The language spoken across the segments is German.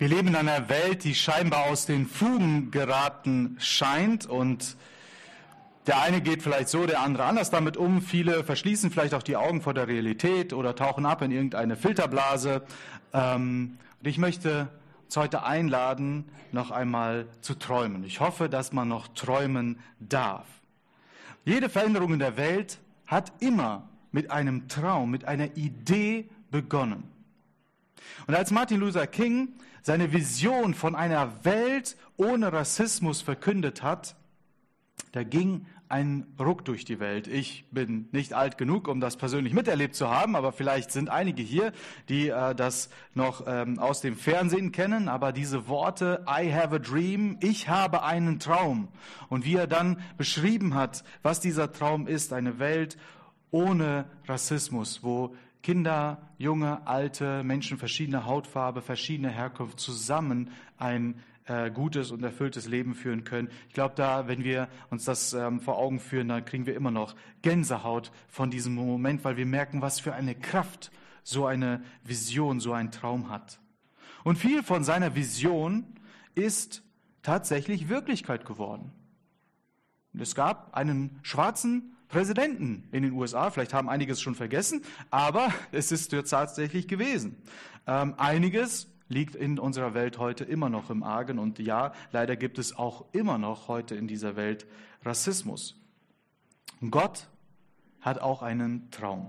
Wir leben in einer Welt, die scheinbar aus den Fugen geraten scheint, und der eine geht vielleicht so, der andere anders damit um. Viele verschließen vielleicht auch die Augen vor der Realität oder tauchen ab in irgendeine Filterblase. Und ich möchte uns heute einladen, noch einmal zu träumen. Ich hoffe, dass man noch träumen darf. Jede Veränderung in der Welt hat immer mit einem Traum, mit einer Idee begonnen. Und als Martin Luther King seine Vision von einer Welt ohne Rassismus verkündet hat, da ging ein Ruck durch die Welt. Ich bin nicht alt genug, um das persönlich miterlebt zu haben, aber vielleicht sind einige hier, die das noch aus dem Fernsehen kennen. Aber diese Worte, I have a dream, ich habe einen Traum. Und wie er dann beschrieben hat, was dieser Traum ist, eine Welt ohne Rassismus, wo Kinder, junge, alte, Menschen verschiedener Hautfarbe, verschiedener Herkunft zusammen ein gutes und erfülltes Leben führen können. Ich glaube, wenn wir uns das vor Augen führen, dann kriegen wir immer noch Gänsehaut von diesem Moment, weil wir merken, was für eine Kraft so eine Vision, so ein Traum hat. Und viel von seiner Vision ist tatsächlich Wirklichkeit geworden. Und es gab einen schwarzen Präsidenten in den USA, vielleicht haben einige es schon vergessen, aber es ist tatsächlich gewesen. Einiges liegt in unserer Welt heute immer noch im Argen, und ja, leider gibt es auch immer noch heute in dieser Welt Rassismus. Und Gott hat auch einen Traum.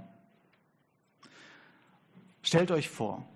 Stellt euch vor,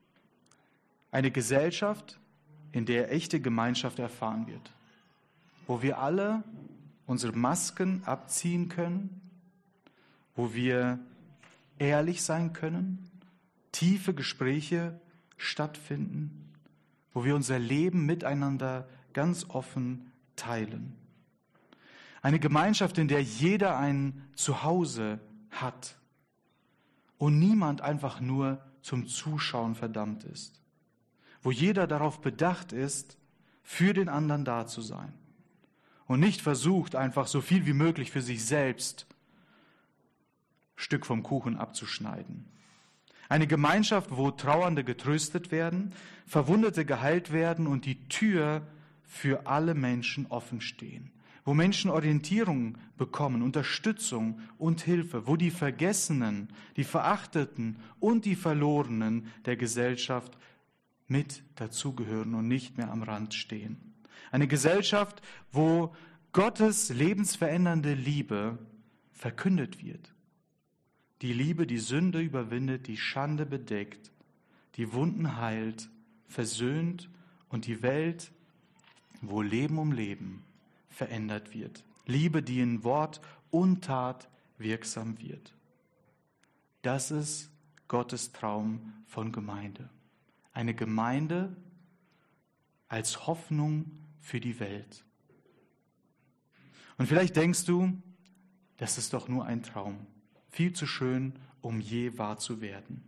eine Gesellschaft, in der echte Gemeinschaft erfahren wird, wo wir alle unsere Masken abziehen können, wo wir ehrlich sein können, tiefe Gespräche stattfinden, wo wir unser Leben miteinander ganz offen teilen. Eine Gemeinschaft, in der jeder ein Zuhause hat und niemand einfach nur zum Zuschauen verdammt ist, wo jeder darauf bedacht ist, für den anderen da zu sein. Und nicht versucht, einfach so viel wie möglich für sich selbst Stück vom Kuchen abzuschneiden. Eine Gemeinschaft, wo Trauernde getröstet werden, Verwundete geheilt werden und die Tür für alle Menschen offen stehen. Wo Menschen Orientierung bekommen, Unterstützung und Hilfe. Wo die Vergessenen, die Verachteten und die Verlorenen der Gesellschaft mit dazugehören und nicht mehr am Rand stehen. Eine Gesellschaft, wo Gottes lebensverändernde Liebe verkündet wird. Die Liebe, die Sünde überwindet, die Schande bedeckt, die Wunden heilt, versöhnt und die Welt, wo Leben um Leben verändert wird. Liebe, die in Wort und Tat wirksam wird. Das ist Gottes Traum von Gemeinde. Eine Gemeinde als Hoffnung für die Welt. Und vielleicht denkst du, das ist doch nur ein Traum. Viel zu schön, um je wahr zu werden.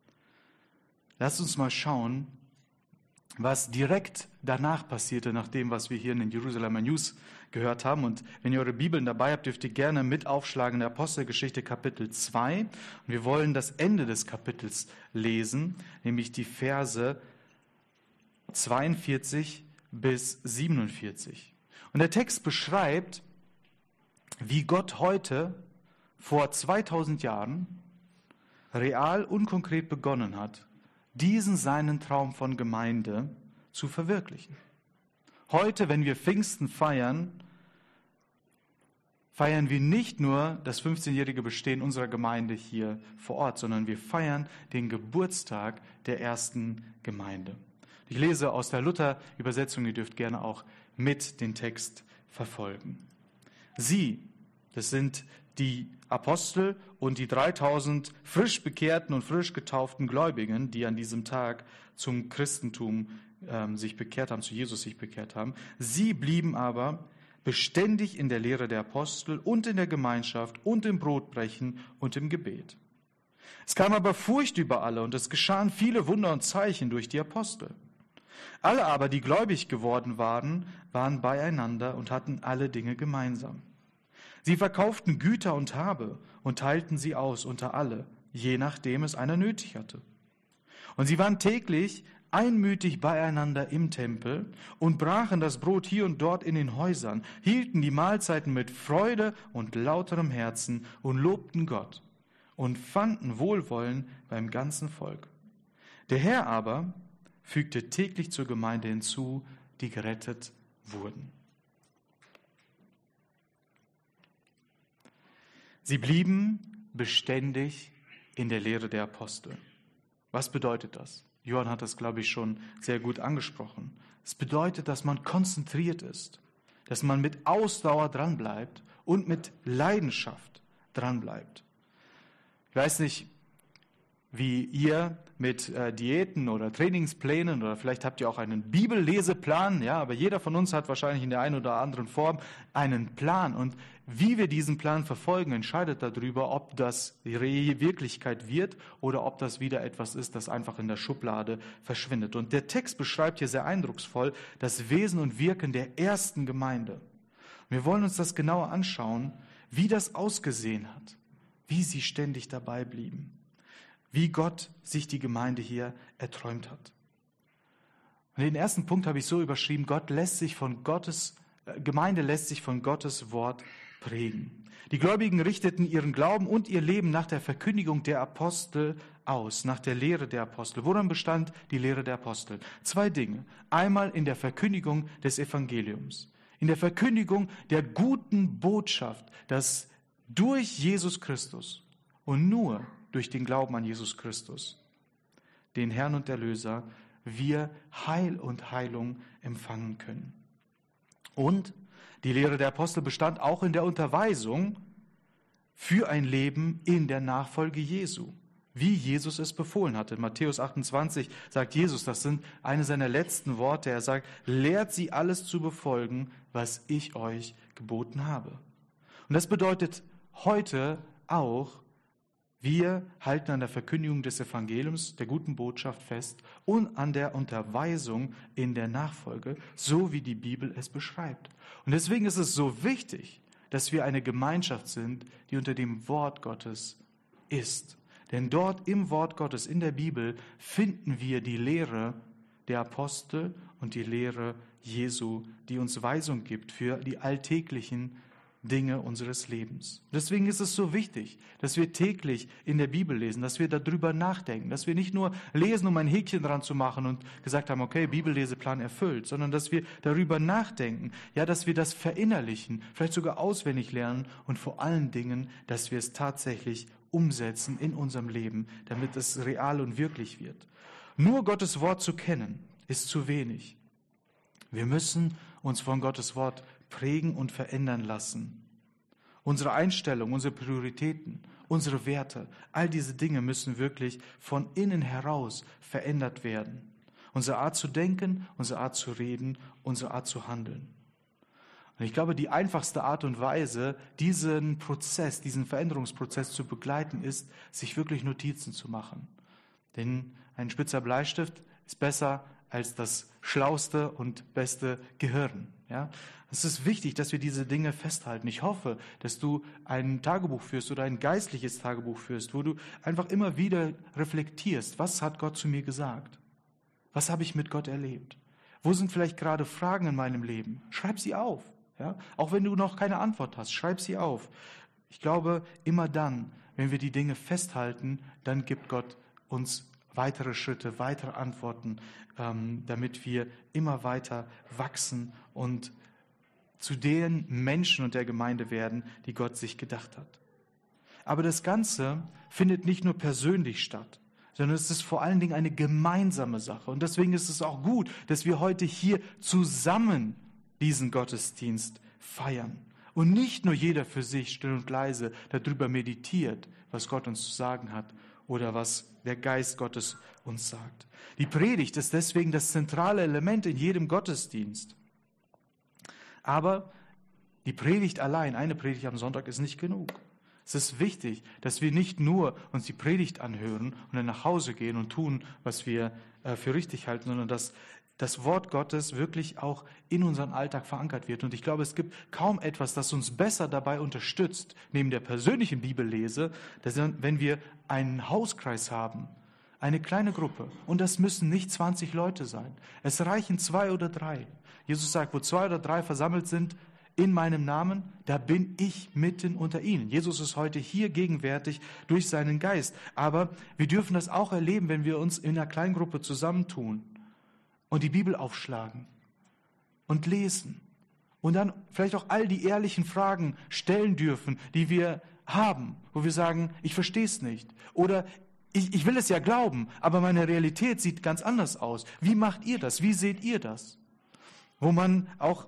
Lass uns mal schauen, was direkt danach passierte, nach dem, was wir hier in den Jerusalemer News gehört haben. Und wenn ihr eure Bibeln dabei habt, dürft ihr gerne mit aufschlagen in der Apostelgeschichte Kapitel 2. Und wir wollen das Ende des Kapitels lesen, nämlich die Verse 42 bis 47. Und der Text beschreibt, wie Gott heute vor 2000 Jahren real und konkret begonnen hat, diesen seinen Traum von Gemeinde zu verwirklichen. Heute, wenn wir Pfingsten feiern, feiern wir nicht nur das 15-jährige Bestehen unserer Gemeinde hier vor Ort, sondern wir feiern den Geburtstag der ersten Gemeinde. Ich lese aus der Luther-Übersetzung, ihr dürft gerne auch mit den Text verfolgen. Sie, das sind die Apostel und die 3000 frisch bekehrten und frisch getauften Gläubigen, die an diesem Tag zum Christentum sich bekehrt haben, zu Jesus sich bekehrt haben. Sie blieben aber beständig in der Lehre der Apostel und in der Gemeinschaft und im Brotbrechen und im Gebet. Es kam aber Furcht über alle und es geschahen viele Wunder und Zeichen durch die Apostel. Alle aber, die gläubig geworden waren, waren beieinander und hatten alle Dinge gemeinsam. Sie verkauften Güter und Habe und teilten sie aus unter alle, je nachdem es einer nötig hatte. Und sie waren täglich einmütig beieinander im Tempel und brachen das Brot hier und dort in den Häusern, hielten die Mahlzeiten mit Freude und lauterem Herzen und lobten Gott und fanden Wohlwollen beim ganzen Volk. Der Herr aber fügte täglich zur Gemeinde hinzu, die gerettet wurden. Sie blieben beständig in der Lehre der Apostel. Was bedeutet das? Johann hat das, glaube ich, schon sehr gut angesprochen. Es bedeutet, dass man konzentriert ist, dass man mit Ausdauer dranbleibt und mit Leidenschaft dranbleibt. Ich weiß nicht, wie ihr mit Diäten oder Trainingsplänen oder vielleicht habt ihr auch einen Bibelleseplan, ja, aber jeder von uns hat wahrscheinlich in der einen oder anderen Form einen Plan und wie wir diesen Plan verfolgen, entscheidet darüber, ob das Wirklichkeit wird oder ob das wieder etwas ist, das einfach in der Schublade verschwindet. Und der Text beschreibt hier sehr eindrucksvoll das Wesen und Wirken der ersten Gemeinde. Wir wollen uns das genauer anschauen, wie das ausgesehen hat, wie sie ständig dabei blieben, wie Gott sich die Gemeinde hier erträumt hat. Und den ersten Punkt habe ich so überschrieben, Gemeinde lässt sich von Gottes Wort prägen. Die Gläubigen richteten ihren Glauben und ihr Leben nach der Verkündigung der Apostel aus, nach der Lehre der Apostel. Woran bestand die Lehre der Apostel? 2 Dinge. Einmal in der Verkündigung des Evangeliums, in der Verkündigung der guten Botschaft, dass durch Jesus Christus und nur durch den Glauben an Jesus Christus, den Herrn und Erlöser, wir Heil und Heilung empfangen können. Und die Lehre der Apostel bestand auch in der Unterweisung für ein Leben in der Nachfolge Jesu, wie Jesus es befohlen hatte. In Matthäus 28 sagt Jesus, das sind eine seiner letzten Worte, er sagt, lehrt sie alles zu befolgen, was ich euch geboten habe. Und das bedeutet heute auch, wir halten an der Verkündigung des Evangeliums, der guten Botschaft fest und an der Unterweisung in der Nachfolge, so wie die Bibel es beschreibt. Und deswegen ist es so wichtig, dass wir eine Gemeinschaft sind, die unter dem Wort Gottes ist. Denn dort im Wort Gottes, in der Bibel, finden wir die Lehre der Apostel und die Lehre Jesu, die uns Weisung gibt für die alltäglichen Dinge unseres Lebens. Deswegen ist es so wichtig, dass wir täglich in der Bibel lesen, dass wir darüber nachdenken, dass wir nicht nur lesen, um ein Häkchen dran zu machen und gesagt haben, okay, Bibelleseplan erfüllt, sondern dass wir darüber nachdenken, ja, dass wir das verinnerlichen, vielleicht sogar auswendig lernen und vor allen Dingen, dass wir es tatsächlich umsetzen in unserem Leben, damit es real und wirklich wird. Nur Gottes Wort zu kennen, ist zu wenig. Wir müssen uns von Gottes Wort prägen und verändern lassen. Unsere Einstellung, unsere Prioritäten, unsere Werte, all diese Dinge müssen wirklich von innen heraus verändert werden. Unsere Art zu denken, unsere Art zu reden, unsere Art zu handeln. Und ich glaube, die einfachste Art und Weise, diesen Prozess, diesen Veränderungsprozess zu begleiten, ist, sich wirklich Notizen zu machen. Denn ein spitzer Bleistift ist besser als das schlauste und beste Gehirn. Ja? Es ist wichtig, dass wir diese Dinge festhalten. Ich hoffe, dass du ein Tagebuch führst oder ein geistliches Tagebuch führst, wo du einfach immer wieder reflektierst, was hat Gott zu mir gesagt? Was habe ich mit Gott erlebt? Wo sind vielleicht gerade Fragen in meinem Leben? Schreib sie auf. Ja? Auch wenn du noch keine Antwort hast, schreib sie auf. Ich glaube, immer dann, wenn wir die Dinge festhalten, dann gibt Gott uns weitere Schritte, weitere Antworten, damit wir immer weiter wachsen und zu den Menschen und der Gemeinde werden, die Gott sich gedacht hat. Aber das Ganze findet nicht nur persönlich statt, sondern es ist vor allen Dingen eine gemeinsame Sache. Und deswegen ist es auch gut, dass wir heute hier zusammen diesen Gottesdienst feiern. Und nicht nur jeder für sich still und leise darüber meditiert, was Gott uns zu sagen hat oder was der Geist Gottes uns sagt. Die Predigt ist deswegen das zentrale Element in jedem Gottesdienst. Aber die Predigt allein, eine Predigt am Sonntag ist nicht genug. Es ist wichtig, dass wir nicht nur uns die Predigt anhören und dann nach Hause gehen und tun, was wir für richtig halten, sondern dass das Wort Gottes wirklich auch in unseren Alltag verankert wird. Und ich glaube, es gibt kaum etwas, das uns besser dabei unterstützt, neben der persönlichen Bibellese, dass wenn wir einen Hauskreis haben, eine kleine Gruppe. Und das müssen nicht 20 Leute sein. Es reichen 2 oder 3. Jesus sagt, wo 2 oder 3 versammelt sind in meinem Namen, da bin ich mitten unter ihnen. Jesus ist heute hier gegenwärtig durch seinen Geist. Aber wir dürfen das auch erleben, wenn wir uns in einer Kleingruppe zusammentun und die Bibel aufschlagen und lesen. Und dann vielleicht auch all die ehrlichen Fragen stellen dürfen, die wir haben, wo wir sagen, ich verstehe es nicht. Oder ich will es ja glauben, aber meine Realität sieht ganz anders aus. Wie macht ihr das? Wie seht ihr das? Wo man auch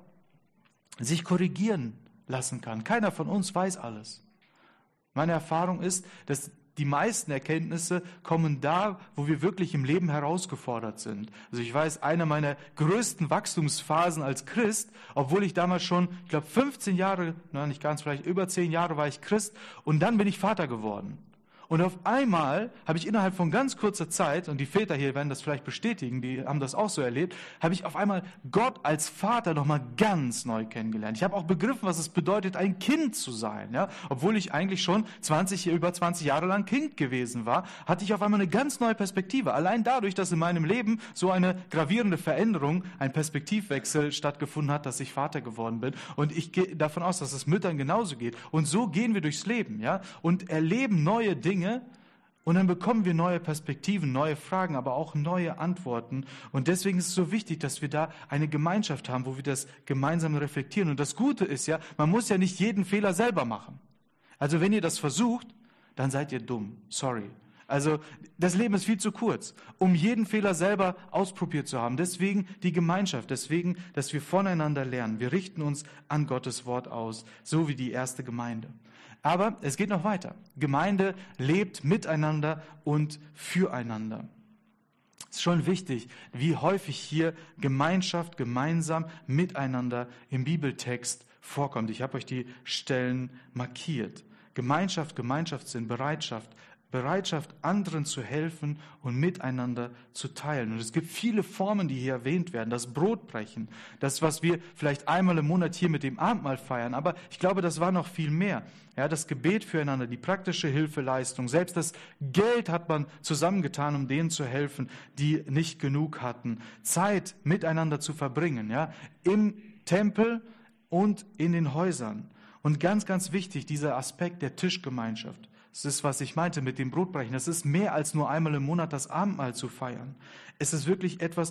sich korrigieren lassen kann. Keiner von uns weiß alles. Meine Erfahrung ist, dass die meisten Erkenntnisse kommen da, wo wir wirklich im Leben herausgefordert sind. Also ich weiß, eine meiner größten Wachstumsphasen als Christ, obwohl ich damals schon, ich glaube 15 Jahre, nicht ganz, vielleicht über 10 Jahre war ich Christ und dann bin ich Vater geworden. Und auf einmal habe ich innerhalb von ganz kurzer Zeit, und die Väter hier werden das vielleicht bestätigen, die haben das auch so erlebt, habe ich auf einmal Gott als Vater nochmal ganz neu kennengelernt. Ich habe auch begriffen, was es bedeutet, ein Kind zu sein. Ja? Obwohl ich eigentlich schon über 20 Jahre lang Kind gewesen war, hatte ich auf einmal eine ganz neue Perspektive. Allein dadurch, dass in meinem Leben so eine gravierende Veränderung, ein Perspektivwechsel stattgefunden hat, dass ich Vater geworden bin. Und ich gehe davon aus, dass es Müttern genauso geht. Und so gehen wir durchs Leben, ja, und erleben neue Dinge. Und dann bekommen wir neue Perspektiven, neue Fragen, aber auch neue Antworten. Und deswegen ist es so wichtig, dass wir da eine Gemeinschaft haben, wo wir das gemeinsam reflektieren. Und das Gute ist ja, man muss ja nicht jeden Fehler selber machen. Also wenn ihr das versucht, dann seid ihr dumm. Sorry. Also das Leben ist viel zu kurz, um jeden Fehler selber ausprobiert zu haben. Deswegen die Gemeinschaft, deswegen, dass wir voneinander lernen. Wir richten uns an Gottes Wort aus, so wie die erste Gemeinde. Aber es geht noch weiter. Gemeinde lebt miteinander und füreinander. Es ist schon wichtig, wie häufig hier Gemeinschaft, gemeinsam, miteinander im Bibeltext vorkommt. Ich habe euch die Stellen markiert. Gemeinschaft, Gemeinschaftssinn, Bereitschaft, anderen zu helfen und miteinander zu teilen. Und es gibt viele Formen, die hier erwähnt werden. Das Brotbrechen, das, was wir vielleicht einmal im Monat hier mit dem Abendmahl feiern. Aber ich glaube, das war noch viel mehr. Ja, das Gebet füreinander, die praktische Hilfeleistung. Selbst das Geld hat man zusammengetan, um denen zu helfen, die nicht genug hatten. Zeit miteinander zu verbringen, ja, im Tempel und in den Häusern. Und ganz, ganz wichtig, dieser Aspekt der Tischgemeinschaft. Das ist, was ich meinte mit dem Brotbrechen. Das ist mehr als nur einmal im Monat das Abendmahl zu feiern. Es ist wirklich etwas,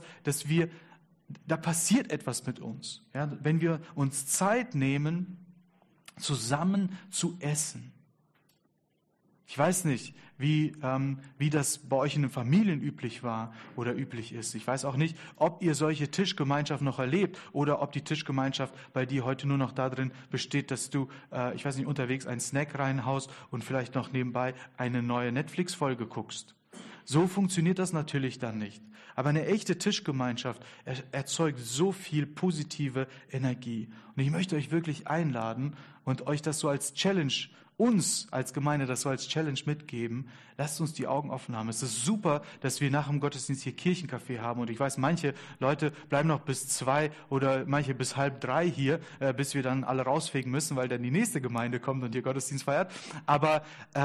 da passiert etwas mit uns. Ja, wenn wir uns Zeit nehmen, zusammen zu essen. Ich weiß nicht, wie das bei euch in den Familien üblich war oder üblich ist. Ich weiß auch nicht, ob ihr solche Tischgemeinschaft noch erlebt oder ob die Tischgemeinschaft bei dir heute nur noch darin besteht, dass du, unterwegs einen Snack reinhaust und vielleicht noch nebenbei eine neue Netflix-Folge guckst. So funktioniert das natürlich dann nicht. Aber eine echte Tischgemeinschaft erzeugt so viel positive Energie. Und ich möchte euch wirklich einladen und euch das so als Challenge, uns als Gemeinde das so als Challenge mitgeben. Lasst uns die Augen offen haben. Es ist super, dass wir nach dem Gottesdienst hier Kirchencafé haben. Und ich weiß, manche Leute bleiben noch bis 2 oder manche bis 2:30 hier, bis wir dann alle rausfegen müssen, weil dann die nächste Gemeinde kommt und hier Gottesdienst feiert. Aber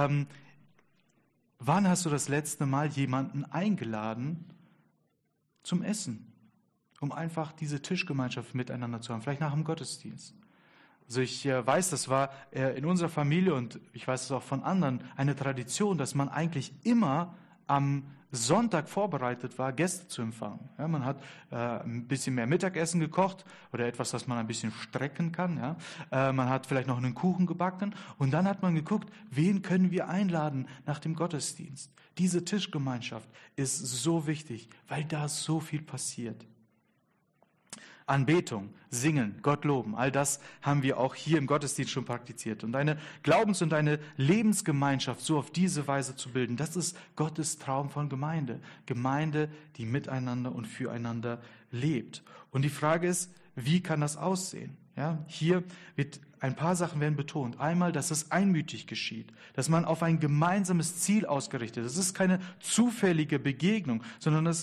wann hast du das letzte Mal jemanden eingeladen zum Essen, um einfach diese Tischgemeinschaft miteinander zu haben, vielleicht nach dem Gottesdienst? Also ich weiß, das war in unserer Familie und ich weiß es auch von anderen eine Tradition, dass man eigentlich immer am Sonntag vorbereitet war, Gäste zu empfangen. Ja, man hat ein bisschen mehr Mittagessen gekocht oder etwas, das man ein bisschen strecken kann. Ja. Man hat vielleicht noch einen Kuchen gebacken und dann hat man geguckt, wen können wir einladen nach dem Gottesdienst. Diese Tischgemeinschaft ist so wichtig, weil da so viel passiert. Anbetung, Singen, Gott loben, all das haben wir auch hier im Gottesdienst schon praktiziert. Und eine Glaubens- und eine Lebensgemeinschaft so auf diese Weise zu bilden, das ist Gottes Traum von Gemeinde. Gemeinde, die miteinander und füreinander lebt. Und die Frage ist, wie kann das aussehen? Ja, hier wird ein paar Sachen werden betont. Einmal, dass es einmütig geschieht, dass man auf ein gemeinsames Ziel ausgerichtet ist. Es ist keine zufällige Begegnung, sondern es ist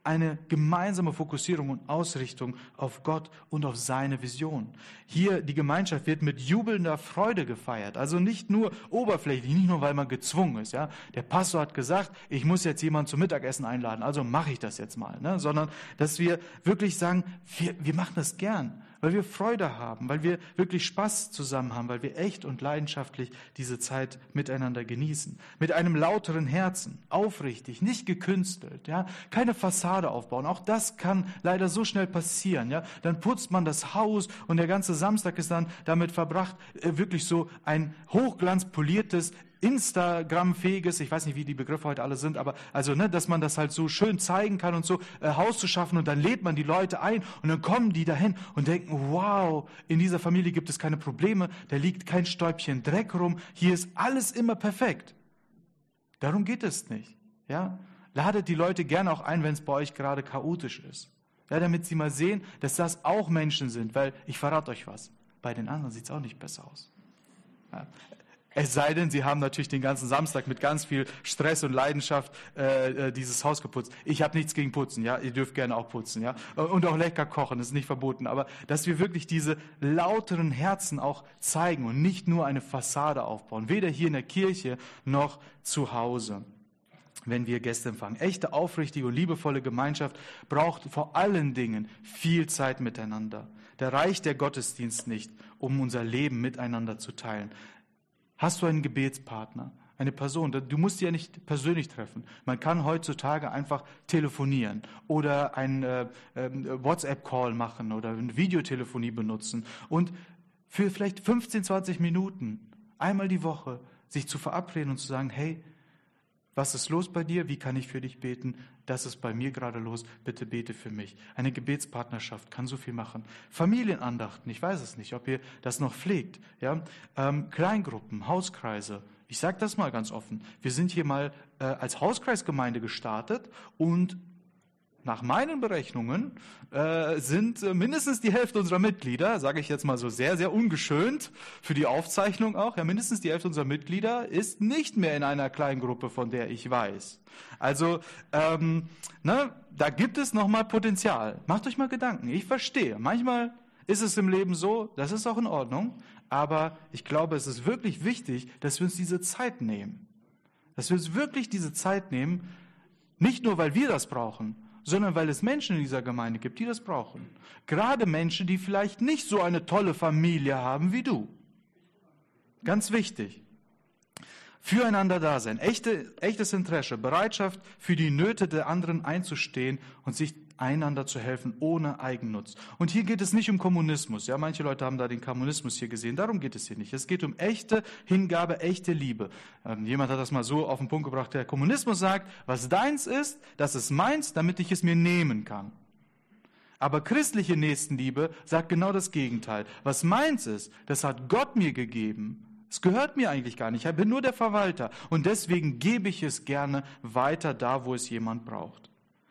eine gemeinsame Fokussierung und Ausrichtung auf Gott und auf seine Vision. Hier, die Gemeinschaft wird mit jubelnder Freude gefeiert. Also nicht nur oberflächlich, nicht nur, weil man gezwungen ist. Ja? Der Pastor hat gesagt, ich muss jetzt jemanden zum Mittagessen einladen, also mache ich das jetzt mal. Ne? Sondern, dass wir wirklich sagen, wir machen das gern, weil wir Freude haben, weil wir wirklich Spaß zusammen haben, weil wir echt und leidenschaftlich diese Zeit miteinander genießen. Mit einem lauteren Herzen, aufrichtig, nicht gekünstelt, ja, keine Fassade aufbauen. Auch das kann leider so schnell passieren, ja. Dann putzt man das Haus und der ganze Samstag ist dann damit verbracht, wirklich so ein hochglanzpoliertes, Instagram-fähiges, ich weiß nicht, wie die Begriffe heute alle sind, aber also, dass man das halt so schön zeigen kann und so Haus zu schaffen und dann lädt man die Leute ein und dann kommen die dahin und denken, wow, in dieser Familie gibt es keine Probleme, da liegt kein Stäubchen Dreck rum, hier ist alles immer perfekt. Darum geht es nicht, ja. Ladet die Leute gerne auch ein, wenn es bei euch gerade chaotisch ist, ja, damit sie mal sehen, dass das auch Menschen sind, weil ich verrate euch was, bei den anderen sieht es auch nicht besser aus. Ja. Es sei denn, sie haben natürlich den ganzen Samstag mit ganz viel Stress und Leidenschaft dieses Haus geputzt. Ich habe nichts gegen Putzen, ja, ihr dürft gerne auch putzen, ja, und auch lecker kochen, das ist nicht verboten, aber dass wir wirklich diese lauteren Herzen auch zeigen und nicht nur eine Fassade aufbauen, weder hier in der Kirche noch zu Hause, wenn wir Gäste empfangen. Echte, aufrichtige und liebevolle Gemeinschaft braucht vor allen Dingen viel Zeit miteinander. Da reicht der Gottesdienst nicht, um unser Leben miteinander zu teilen. Hast du einen Gebetspartner, eine Person, du musst sie ja nicht persönlich treffen. Man kann heutzutage einfach telefonieren oder einen WhatsApp-Call machen oder eine Videotelefonie benutzen und für vielleicht 15, 20 Minuten, einmal die Woche, sich zu verabreden und zu sagen, hey, was ist los bei dir? Wie kann ich für dich beten? Das ist bei mir gerade los. Bitte bete für mich. Eine Gebetspartnerschaft kann so viel machen. Familienandachten, ich weiß es nicht, ob ihr das noch pflegt. Ja? Kleingruppen, Hauskreise. Ich sage das mal ganz offen. Wir sind hier mal als Hauskreisgemeinde gestartet und nach meinen Berechnungen sind mindestens die Hälfte unserer Mitglieder, sage ich jetzt mal so sehr, sehr ungeschönt für die Aufzeichnung auch, ja, mindestens die Hälfte unserer Mitglieder ist nicht mehr in einer Kleingruppe, von der ich weiß. Also, da gibt es nochmal Potenzial. Macht euch mal Gedanken. Ich verstehe. Manchmal ist es im Leben so, das ist auch in Ordnung, aber ich glaube, es ist wirklich wichtig, dass wir uns diese Zeit nehmen. Dass wir uns wirklich diese Zeit nehmen, nicht nur, weil wir das brauchen, sondern weil es Menschen in dieser Gemeinde gibt, die das brauchen. Gerade Menschen, die vielleicht nicht so eine tolle Familie haben wie du. Ganz wichtig. Füreinander da sein, echtes Interesse, Bereitschaft für die Nöte der anderen einzustehen und sich einander zu helfen ohne Eigennutz. Und hier geht es nicht um Kommunismus. Ja, manche Leute haben da den Kommunismus hier gesehen. Darum geht es hier nicht. Es geht um echte Hingabe, echte Liebe. Jemand hat das mal so auf den Punkt gebracht. Der Kommunismus sagt, was deins ist, das ist meins, damit ich es mir nehmen kann. Aber christliche Nächstenliebe sagt genau das Gegenteil. Was meins ist, das hat Gott mir gegeben. Es gehört mir eigentlich gar nicht. Ich bin nur der Verwalter. Und deswegen gebe ich es gerne weiter da, wo es jemand braucht.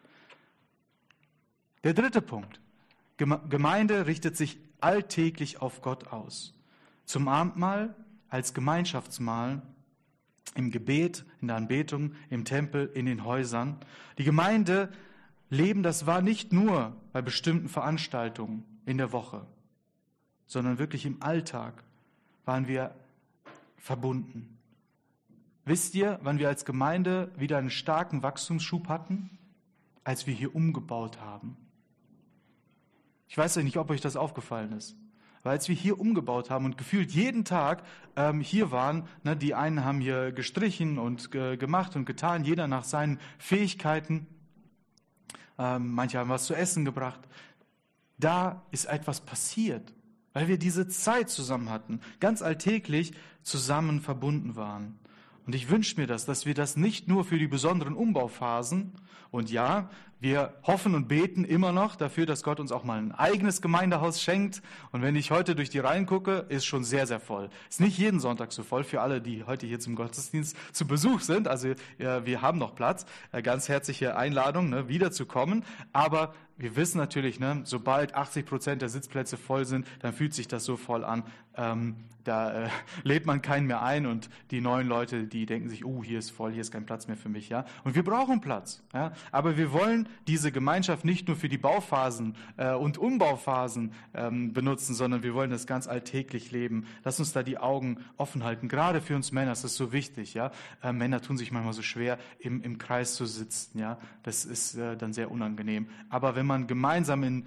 Der dritte Punkt. Gemeinde richtet sich alltäglich auf Gott aus. Zum Abendmahl, als Gemeinschaftsmahl, im Gebet, in der Anbetung, im Tempel, in den Häusern. Die Gemeinde leben, das war nicht nur bei bestimmten Veranstaltungen in der Woche, sondern wirklich im Alltag waren wir verbunden. Wisst ihr, wann wir als Gemeinde wieder einen starken Wachstumsschub hatten? Als wir hier umgebaut haben. Ich weiß ja nicht, ob euch das aufgefallen ist. Weil als wir hier umgebaut haben und gefühlt jeden Tag hier waren, die einen haben hier gestrichen und gemacht und getan, jeder nach seinen Fähigkeiten. Manche haben was zu essen gebracht. Da ist etwas passiert, weil wir diese Zeit zusammen hatten, ganz alltäglich zusammen verbunden waren. Und ich wünsche mir das, dass wir das nicht nur für die besonderen Umbauphasen, und ja, wir hoffen und beten immer noch dafür, dass Gott uns auch mal ein eigenes Gemeindehaus schenkt. Und wenn ich heute durch die Reihen gucke, ist schon sehr, sehr voll. Ist nicht jeden Sonntag so voll für alle, die heute hier zum Gottesdienst zu Besuch sind. Also wir haben noch Platz. Ganz herzliche Einladung, wiederzukommen. Aber wir wissen natürlich, sobald 80% der Sitzplätze voll sind, dann fühlt sich das so voll an. Da lädt man keinen mehr ein und die neuen Leute, die denken sich, hier ist voll, hier ist kein Platz mehr für mich. Ja? Und wir brauchen Platz. Ja? Aber wir wollen diese Gemeinschaft nicht nur für die Bauphasen und Umbauphasen benutzen, sondern wir wollen das ganz alltäglich leben. Lass uns da die Augen offen halten. Gerade für uns Männer ist das so wichtig. Ja? Männer tun sich manchmal so schwer, im Kreis zu sitzen. Ja? Das ist dann sehr unangenehm. Aber wenn man gemeinsam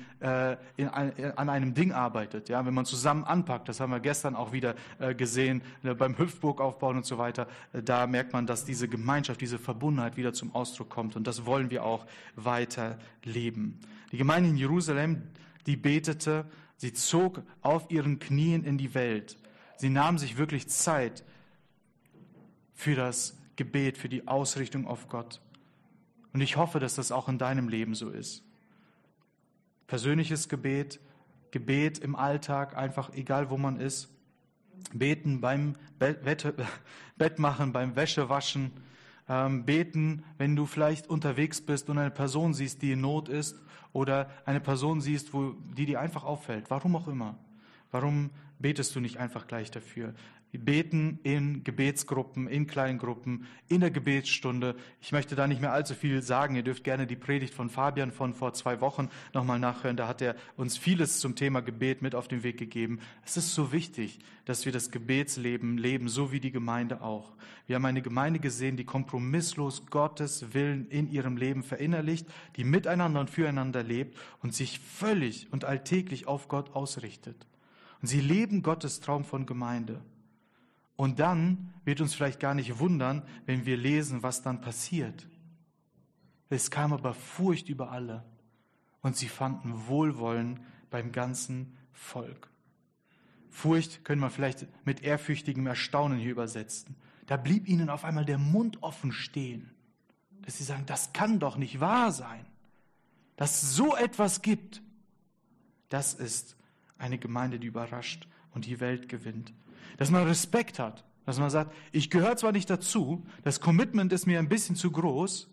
an einem Ding arbeitet, ja? Wenn man zusammen anpackt, das haben wir gestern auch wieder gesehen, beim Hüpfburg aufbauen und so weiter, da merkt man, dass diese Gemeinschaft, diese Verbundenheit wieder zum Ausdruck kommt. Und das wollen wir auch weiter leben. Die Gemeinde in Jerusalem, die betete, sie zog auf ihren Knien in die Welt. Sie nahm sich wirklich Zeit für das Gebet, für die Ausrichtung auf Gott. Und ich hoffe, dass das auch in deinem Leben so ist. Persönliches Gebet, Gebet im Alltag, einfach egal wo man ist. Beten beim Bett machen, beim Wäschewaschen. Beten, wenn du vielleicht unterwegs bist und eine Person siehst, die in Not ist, oder eine Person siehst, die dir einfach auffällt. Warum auch immer. Warum betest du nicht einfach gleich dafür? Wir beten in Gebetsgruppen, in Kleingruppen, in der Gebetsstunde. Ich möchte da nicht mehr allzu viel sagen. Ihr dürft gerne die Predigt von Fabian von vor 2 Wochen nochmal nachhören. Da hat er uns vieles zum Thema Gebet mit auf den Weg gegeben. Es ist so wichtig, dass wir das Gebetsleben leben, so wie die Gemeinde auch. Wir haben eine Gemeinde gesehen, die kompromisslos Gottes Willen in ihrem Leben verinnerlicht, die miteinander und füreinander lebt und sich völlig und alltäglich auf Gott ausrichtet. Und sie leben Gottes Traum von Gemeinde. Und dann wird uns vielleicht gar nicht wundern, wenn wir lesen, was dann passiert. Es kam aber Furcht über alle und sie fanden Wohlwollen beim ganzen Volk. Furcht können wir vielleicht mit ehrfürchtigem Erstaunen hier übersetzen. Da blieb ihnen auf einmal der Mund offen stehen, dass sie sagen, das kann doch nicht wahr sein, dass es so etwas gibt. Das ist eine Gemeinde, die überrascht und die Welt gewinnt. Dass man Respekt hat, dass man sagt, ich gehöre zwar nicht dazu, das Commitment ist mir ein bisschen zu groß,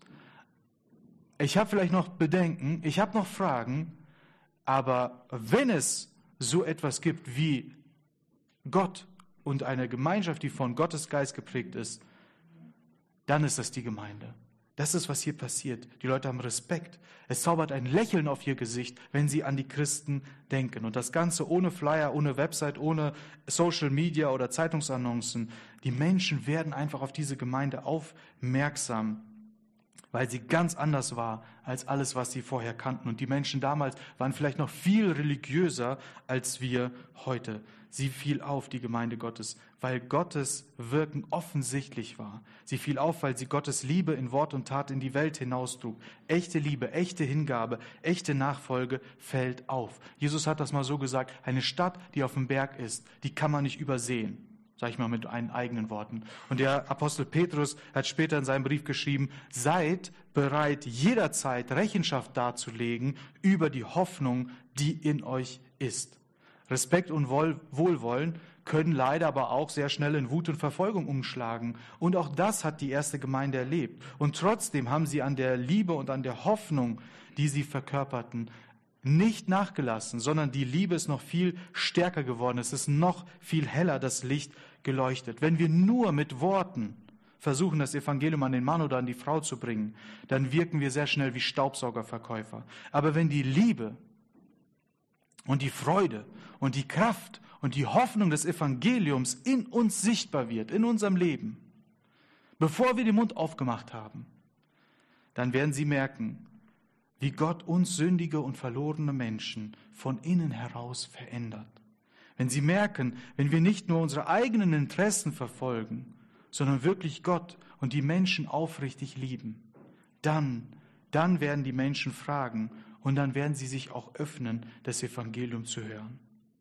ich habe vielleicht noch Bedenken, ich habe noch Fragen, aber wenn es so etwas gibt wie Gott und eine Gemeinschaft, die von Gottes Geist geprägt ist, dann ist das die Gemeinde. Das ist, was hier passiert. Die Leute haben Respekt. Es zaubert ein Lächeln auf ihr Gesicht, wenn sie an die Christen denken. Und das Ganze ohne Flyer, ohne Website, ohne Social Media oder Zeitungsannoncen. Die Menschen werden einfach auf diese Gemeinde aufmerksam, weil sie ganz anders war als alles, was sie vorher kannten. Und die Menschen damals waren vielleicht noch viel religiöser als wir heute. Sie fiel auf, die Gemeinde Gottes, weil Gottes Wirken offensichtlich war. Sie fiel auf, weil sie Gottes Liebe in Wort und Tat in die Welt hinaustrug. Echte Liebe, echte Hingabe, echte Nachfolge fällt auf. Jesus hat das mal so gesagt, eine Stadt, die auf dem Berg ist, die kann man nicht übersehen. Sag ich mal mit einen eigenen Worten. Und der Apostel Petrus hat später in seinem Brief geschrieben, seid bereit, jederzeit Rechenschaft darzulegen über die Hoffnung, die in euch ist. Respekt und Wohlwollen können leider aber auch sehr schnell in Wut und Verfolgung umschlagen. Und auch das hat die erste Gemeinde erlebt. Und trotzdem haben sie an der Liebe und an der Hoffnung, die sie verkörperten, nicht nachgelassen, sondern die Liebe ist noch viel stärker geworden. Es ist noch viel heller, das Licht geleuchtet. Wenn wir nur mit Worten versuchen, das Evangelium an den Mann oder an die Frau zu bringen, dann wirken wir sehr schnell wie Staubsaugerverkäufer. Aber wenn die Liebe und die Freude und die Kraft und die Hoffnung des Evangeliums in uns sichtbar wird, in unserem Leben, bevor wir den Mund aufgemacht haben, dann werden sie merken, wie Gott uns sündige und verlorene Menschen von innen heraus verändert. Wenn sie merken, wenn wir nicht nur unsere eigenen Interessen verfolgen, sondern wirklich Gott und die Menschen aufrichtig lieben, dann werden die Menschen fragen und dann werden sie sich auch öffnen, das Evangelium zu hören.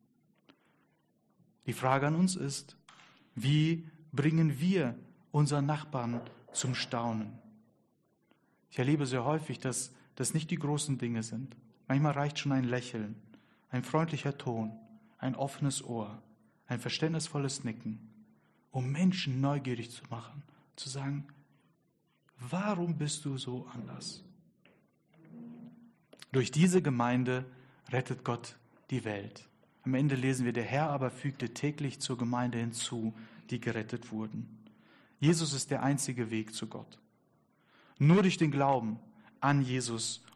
Die Frage an uns ist, wie bringen wir unseren Nachbarn zum Staunen? Ich erlebe sehr häufig, dass das nicht die großen Dinge sind. Manchmal reicht schon ein Lächeln, ein freundlicher Ton, ein offenes Ohr, ein verständnisvolles Nicken, um Menschen neugierig zu machen, zu sagen, warum bist du so anders? Durch diese Gemeinde rettet Gott die Welt. Am Ende lesen wir, der Herr aber fügte täglich zur Gemeinde hinzu, die gerettet wurden. Jesus ist der einzige Weg zu Gott. Nur durch den Glauben an Jesus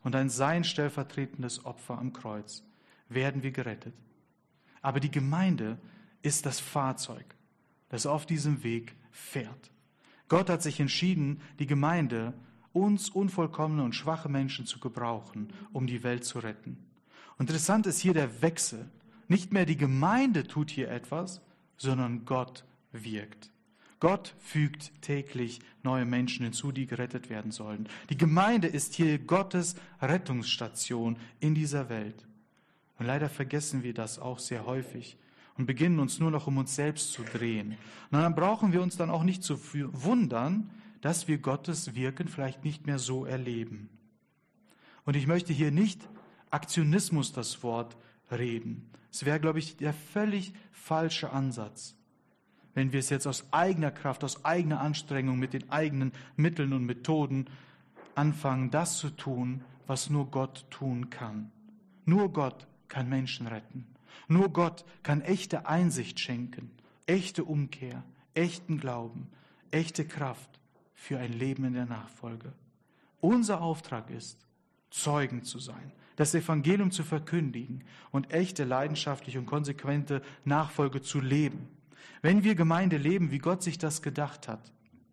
und ein sein stellvertretendes Opfer am Kreuz werden wir gerettet. Aber die Gemeinde ist das Fahrzeug, das auf diesem Weg fährt. Gott hat sich entschieden, die Gemeinde, uns unvollkommene und schwache Menschen zu gebrauchen, um die Welt zu retten. Und interessant ist hier der Wechsel. Nicht mehr die Gemeinde tut hier etwas, sondern Gott wirkt. Gott fügt täglich neue Menschen hinzu, die gerettet werden sollen. Die Gemeinde ist hier Gottes Rettungsstation in dieser Welt. Und leider vergessen wir das auch sehr häufig und beginnen uns nur noch um uns selbst zu drehen. Und dann brauchen wir uns dann auch nicht zu wundern, dass wir Gottes Wirken vielleicht nicht mehr so erleben. Und ich möchte hier nicht Aktionismus das Wort reden. Es wäre, glaube ich, der völlig falsche Ansatz, wenn wir es jetzt aus eigener Kraft, aus eigener Anstrengung, mit den eigenen Mitteln und Methoden anfangen, das zu tun, was nur Gott tun kann. Nur Gott kann Menschen retten. Nur Gott kann echte Einsicht schenken, echte Umkehr, echten Glauben, echte Kraft für ein Leben in der Nachfolge. Unser Auftrag ist, Zeugen zu sein, das Evangelium zu verkündigen und echte, leidenschaftliche und konsequente Nachfolge zu leben. Wenn wir Gemeinde leben, wie Gott sich das gedacht hat,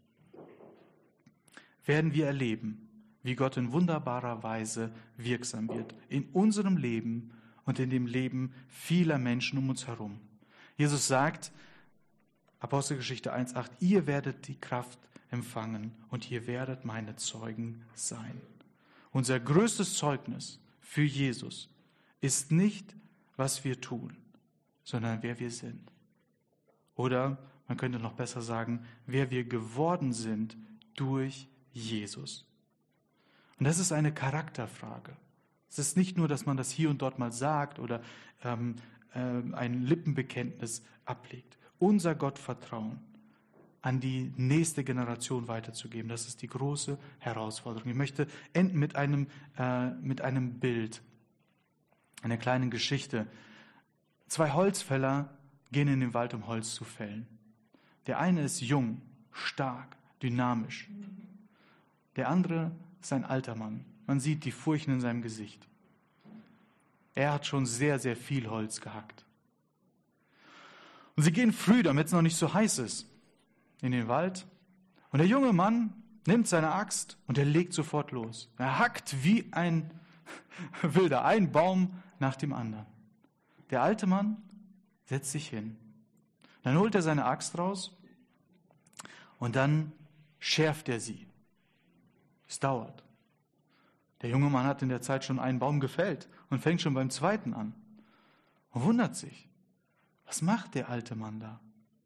werden wir erleben, wie Gott in wunderbarer Weise wirksam wird in unserem Leben und in dem Leben vieler Menschen um uns herum. Jesus sagt, Apostelgeschichte 1,8, ihr werdet die Kraft empfangen und ihr werdet meine Zeugen sein. Unser größtes Zeugnis für Jesus ist nicht, was wir tun, sondern wer wir sind. Oder man könnte noch besser sagen, wer wir geworden sind durch Jesus. Und das ist eine Charakterfrage. Es ist nicht nur, dass man das hier und dort mal sagt oder ein Lippenbekenntnis ablegt. Unser Gottvertrauen an die nächste Generation weiterzugeben, das ist die große Herausforderung. Ich möchte enden mit einem Bild, einer kleinen Geschichte. 2 Holzfäller gehen in den Wald, um Holz zu fällen. Der eine ist jung, stark, dynamisch. Der andere ist ein alter Mann. Man sieht die Furchen in seinem Gesicht. Er hat schon sehr, sehr viel Holz gehackt. Und sie gehen früh, damit es noch nicht so heiß ist, in den Wald. Und der junge Mann nimmt seine Axt und er legt sofort los. Er hackt wie ein Wilder, einen Baum nach dem anderen. Der alte Mann setzt sich hin. Dann holt er seine Axt raus und dann schärft er sie. Es dauert. Der junge Mann hat in der Zeit schon einen Baum gefällt und fängt schon beim zweiten an und wundert sich. Was macht der alte Mann da?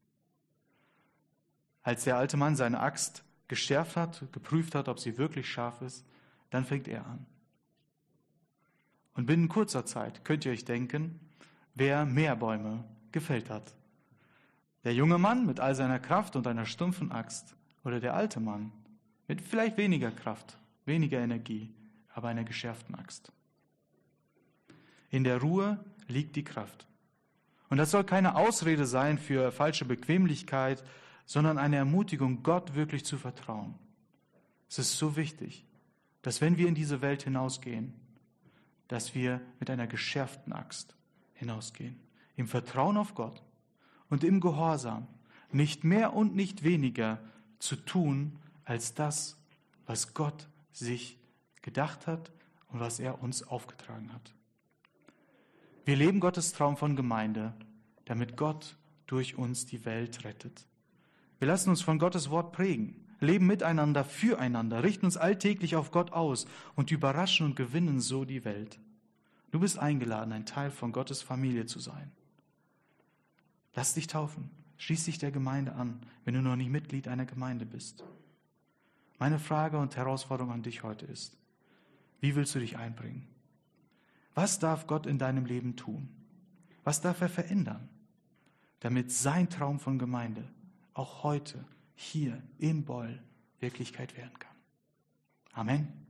Als der alte Mann seine Axt geschärft hat, geprüft hat, ob sie wirklich scharf ist, dann fängt er an. Und binnen kurzer Zeit könnt ihr euch denken, wer mehr Bäume gefällt hat. Der junge Mann mit all seiner Kraft und einer stumpfen Axt oder der alte Mann mit vielleicht weniger Kraft, weniger Energie, aber einer geschärften Axt. In der Ruhe liegt die Kraft. Und das soll keine Ausrede sein für falsche Bequemlichkeit, sondern eine Ermutigung, Gott wirklich zu vertrauen. Es ist so wichtig, dass wenn wir in diese Welt hinausgehen, dass wir mit einer geschärften Axt hinausgehen. Im Vertrauen auf Gott und im Gehorsam, nicht mehr und nicht weniger zu tun, als das, was Gott sich gedacht hat und was er uns aufgetragen hat. Wir leben Gottes Traum von Gemeinde, damit Gott durch uns die Welt rettet. Wir lassen uns von Gottes Wort prägen, leben miteinander, füreinander, richten uns alltäglich auf Gott aus und überraschen und gewinnen so die Welt. Du bist eingeladen, ein Teil von Gottes Familie zu sein. Lass dich taufen, schließ dich der Gemeinde an, wenn du noch nicht Mitglied einer Gemeinde bist. Meine Frage und Herausforderung an dich heute ist, wie willst du dich einbringen? Was darf Gott in deinem Leben tun? Was darf er verändern, damit sein Traum von Gemeinde auch heute, hier in Boll, Wirklichkeit werden kann? Amen.